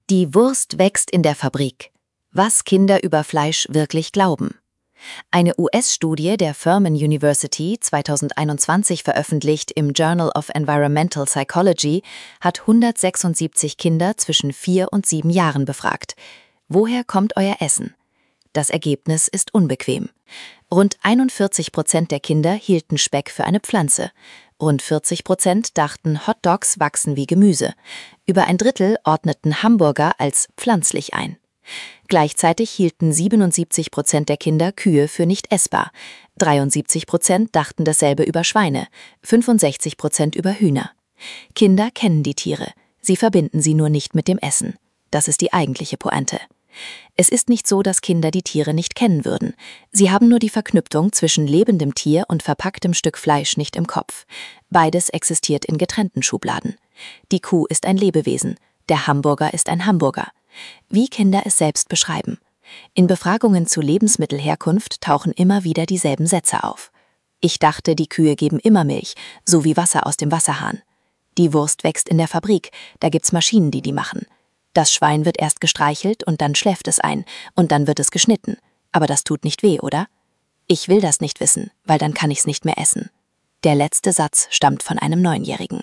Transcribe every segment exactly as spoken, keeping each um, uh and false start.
Die Wurst wächst in der Fabrik. Was Kinder über Fleisch wirklich glauben. Eine U S-Studie der Furman University zweitausendeinundzwanzig veröffentlicht im Journal of Environmental Psychology hat hundertsechsundsiebzig Kinder zwischen vier und sieben Jahren befragt. Woher kommt euer Essen? Das Ergebnis ist unbequem. Rund einundvierzig Prozent der Kinder hielten Speck für eine Pflanze. Rund vierzig Prozent dachten, Hotdogs wachsen wie Gemüse. Über ein Drittel ordneten Hamburger als pflanzlich ein. Gleichzeitig hielten siebenundsiebzig Prozent der Kinder Kühe für nicht essbar. dreiundsiebzig Prozent dachten dasselbe über Schweine, fünfundsechzig Prozent über Hühner. Kinder kennen die Tiere, sie verbinden sie nur nicht mit dem Essen. Das ist die eigentliche Pointe. Es ist nicht so, dass Kinder die Tiere nicht kennen würden. Sie haben nur die Verknüpfung zwischen lebendem Tier und verpacktem Stück Fleisch nicht im Kopf. Beides existiert in getrennten Schubladen. Die Kuh ist ein Lebewesen, der Hamburger ist ein Hamburger. Wie Kinder es selbst beschreiben. In Befragungen zu Lebensmittelherkunft tauchen immer wieder dieselben Sätze auf. Ich dachte, die Kühe geben immer Milch, so wie Wasser aus dem Wasserhahn. Die Wurst wächst in der Fabrik, da gibt's Maschinen, die die machen. Das Schwein wird erst gestreichelt und dann schläft es ein und dann wird es geschnitten. Aber das tut nicht weh, oder? Ich will das nicht wissen, weil dann kann ich's nicht mehr essen. Der letzte Satz stammt von einem Neunjährigen.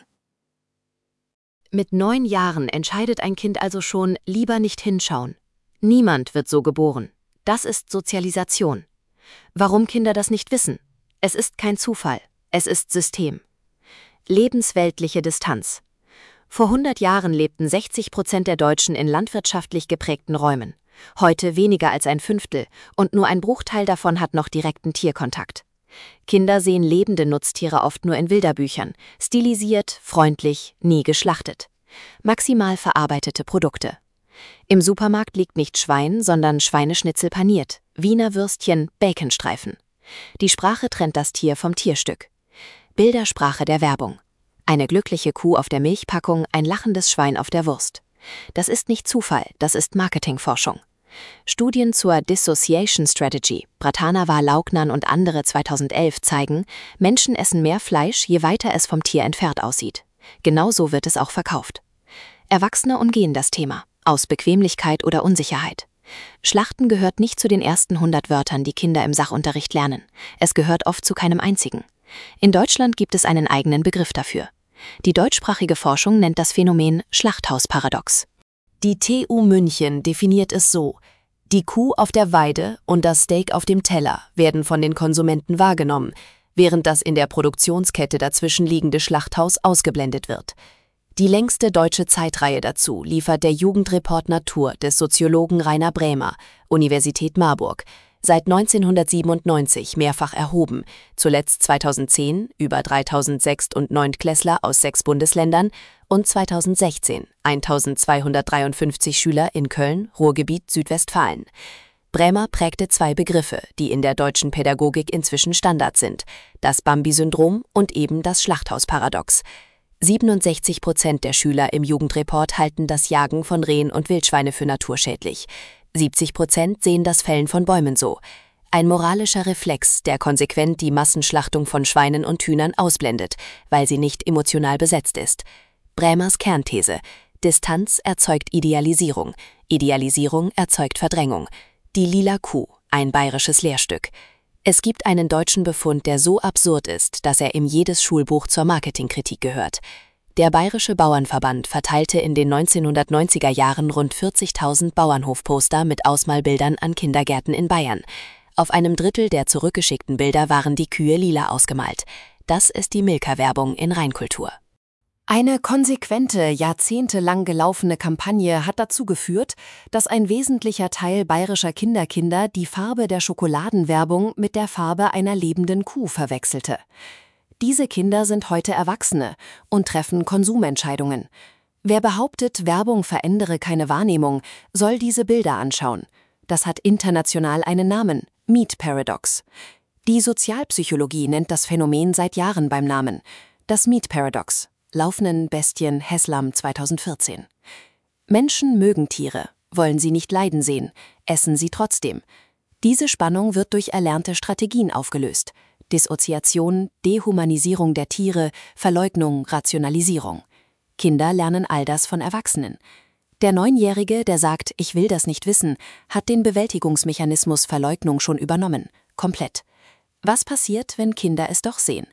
Mit neun Jahren entscheidet ein Kind also schon, lieber nicht hinschauen. Niemand wird so geboren. Das ist Sozialisation. Warum Kinder das nicht wissen? Es ist kein Zufall. Es ist System. Lebensweltliche Distanz. Vor hundert Jahren lebten sechzig Prozent der Deutschen in landwirtschaftlich geprägten Räumen. Heute weniger als ein Fünftel und nur ein Bruchteil davon hat noch direkten Tierkontakt. Kinder sehen lebende Nutztiere oft nur in Bilderbüchern, stilisiert, freundlich, nie geschlachtet. Maximal verarbeitete Produkte. Im Supermarkt liegt nicht Schwein, sondern Schweineschnitzel paniert, Wiener Würstchen, Baconstreifen. Die Sprache trennt das Tier vom Tierstück. Bildersprache der Werbung. Eine glückliche Kuh auf der Milchpackung, ein lachendes Schwein auf der Wurst. Das ist nicht Zufall, das ist Marketingforschung. Studien zur Dissociation Strategy, Bratanava, Laugnan und andere zweitausendelf zeigen, Menschen essen mehr Fleisch, je weiter es vom Tier entfernt aussieht. Genauso wird es auch verkauft. Erwachsene umgehen das Thema, aus Bequemlichkeit oder Unsicherheit. Schlachten gehört nicht zu den ersten hundert Wörtern, die Kinder im Sachunterricht lernen. Es gehört oft zu keinem einzigen. In Deutschland gibt es einen eigenen Begriff dafür. Die deutschsprachige Forschung nennt das Phänomen Schlachthausparadox. Die T U München definiert es so: Die Kuh auf der Weide und das Steak auf dem Teller werden von den Konsumenten wahrgenommen, während das in der Produktionskette dazwischen liegende Schlachthaus ausgeblendet wird. Die längste deutsche Zeitreihe dazu liefert der Jugendreport Natur des Soziologen Rainer Brämer, Universität Marburg, seit neunzehnhundertsiebenundneunzig mehrfach erhoben, zuletzt zweitausendzehn über dreitausendsechs- und Neuntklässler aus sechs Bundesländern und zweitausendsechzehn eintausendzweihundertdreiundfünfzig Schüler in Köln, Ruhrgebiet, Südwestfalen. Brämer prägte zwei Begriffe, die in der deutschen Pädagogik inzwischen Standard sind: das Bambi-Syndrom und eben das Schlachthausparadox. siebenundsechzig Prozent der Schüler im Jugendreport halten das Jagen von Rehen und Wildschweine für naturschädlich. siebzig Prozent sehen das Fällen von Bäumen so. Ein moralischer Reflex, der konsequent die Massenschlachtung von Schweinen und Hühnern ausblendet, weil sie nicht emotional besetzt ist. Brämers Kernthese: Distanz erzeugt Idealisierung, Idealisierung erzeugt Verdrängung. Die lila Kuh, ein bayerisches Lehrstück. Es gibt einen deutschen Befund, der so absurd ist, dass er in jedes Schulbuch zur Marketingkritik gehört. Der Bayerische Bauernverband verteilte in den neunzehnhundertneunziger Jahren rund vierzigtausend Bauernhofposter mit Ausmalbildern an Kindergärten in Bayern. Auf einem Drittel der zurückgeschickten Bilder waren die Kühe lila ausgemalt. Das ist die Milka-Werbung in Reinkultur. Eine konsequente, jahrzehntelang gelaufene Kampagne hat dazu geführt, dass ein wesentlicher Teil bayerischer Kinderkinder die Farbe der Schokoladenwerbung mit der Farbe einer lebenden Kuh verwechselte. Diese Kinder sind heute Erwachsene und treffen Konsumentscheidungen. Wer behauptet, Werbung verändere keine Wahrnehmung, soll diese Bilder anschauen. Das hat international einen Namen: Meat Paradox. Die Sozialpsychologie nennt das Phänomen seit Jahren beim Namen: das Meat Paradox. Laufnen, Bestien, Heslam zweitausendvierzehn. Menschen mögen Tiere, wollen sie nicht leiden sehen, essen sie trotzdem. Diese Spannung wird durch erlernte Strategien aufgelöst: Dissoziation, Dehumanisierung der Tiere, Verleugnung, Rationalisierung. Kinder lernen all das von Erwachsenen. Der Neunjährige, der sagt, ich will das nicht wissen, hat den Bewältigungsmechanismus Verleugnung schon übernommen. Komplett. Was passiert, wenn Kinder es doch sehen?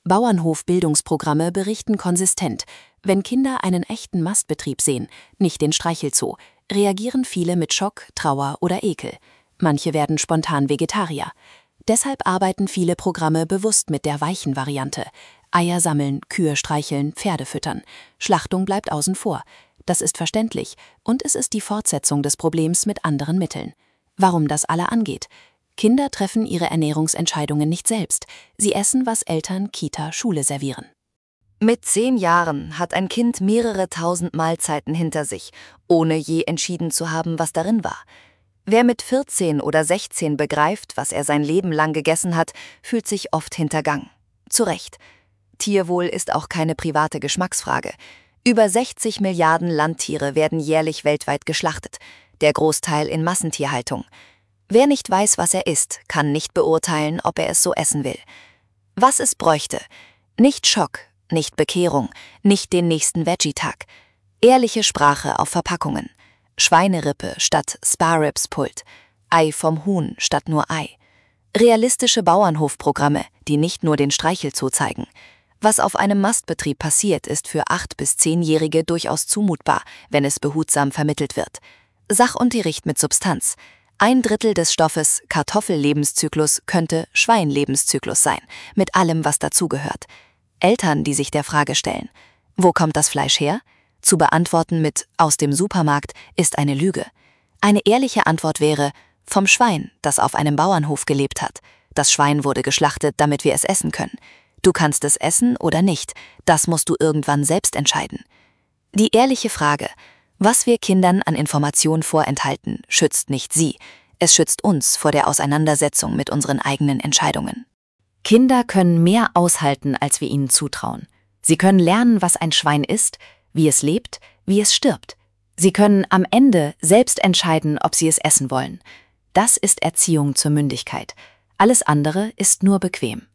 Bauernhof-Bildungsprogramme berichten konsistent. Wenn Kinder einen echten Mastbetrieb sehen, nicht den Streichelzoo, reagieren viele mit Schock, Trauer oder Ekel. Manche werden spontan Vegetarier. Deshalb arbeiten viele Programme bewusst mit der weichen Variante. Eier sammeln, Kühe streicheln, Pferde füttern. Schlachtung bleibt außen vor. Das ist verständlich und es ist die Fortsetzung des Problems mit anderen Mitteln. Warum das alle angeht? Kinder treffen ihre Ernährungsentscheidungen nicht selbst. Sie essen, was Eltern, Kita, Schule servieren. Mit zehn Jahren hat ein Kind mehrere tausend Mahlzeiten hinter sich, ohne je entschieden zu haben, was darin war. Wer mit vierzehn oder sechzehn begreift, was er sein Leben lang gegessen hat, fühlt sich oft hintergangen. Zu Recht. Tierwohl ist auch keine private Geschmacksfrage. Über sechzig Milliarden Landtiere werden jährlich weltweit geschlachtet, der Großteil in Massentierhaltung. Wer nicht weiß, was er isst, kann nicht beurteilen, ob er es so essen will. Was es bräuchte? Nicht Schock, nicht Bekehrung, nicht den nächsten Veggie-Tag. Ehrliche Sprache auf Verpackungen. Schweinerippe statt Sparribs-Pult. Ei vom Huhn statt nur Ei. Realistische Bauernhofprogramme, die nicht nur den Streichelzoo zeigen. Was auf einem Mastbetrieb passiert, ist für acht- bis zehnjährige durchaus zumutbar, wenn es behutsam vermittelt wird. Sachunterricht mit Substanz. Ein Drittel des Stoffes Kartoffellebenszyklus könnte Schweinlebenszyklus sein, mit allem, was dazugehört. Eltern, die sich der Frage stellen, wo kommt das Fleisch her? Zu beantworten mit aus dem Supermarkt ist eine Lüge. Eine ehrliche Antwort wäre vom Schwein, das auf einem Bauernhof gelebt hat. Das Schwein wurde geschlachtet, damit wir es essen können. Du kannst es essen oder nicht, das musst du irgendwann selbst entscheiden. Die ehrliche Frage, was wir Kindern an Information vorenthalten, schützt nicht sie, es schützt uns vor der Auseinandersetzung mit unseren eigenen Entscheidungen. Kinder können mehr aushalten, als wir ihnen zutrauen. Sie können lernen, was ein Schwein ist, wie es lebt, wie es stirbt. Sie können am Ende selbst entscheiden, ob sie es essen wollen. Das ist Erziehung zur Mündigkeit. Alles andere ist nur bequem.